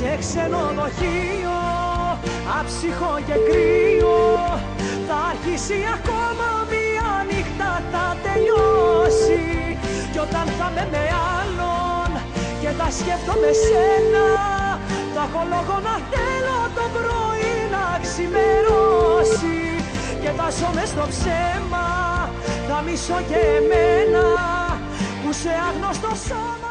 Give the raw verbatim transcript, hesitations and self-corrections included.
σε ξενοδοχείο, άψυχο και κρύο. Θα αρχίσει ακόμα μια νύχτα, θα τελειώσει. Κι όταν θα είμαι με άλλον και θα σκέφτομαι σένα, θα έχω λόγο να θέλω το πρωί να ξημερώσει. Και θα ζω μες στο ψέμα, θα μισώ και εμένα που σε άγνωστο σώμα.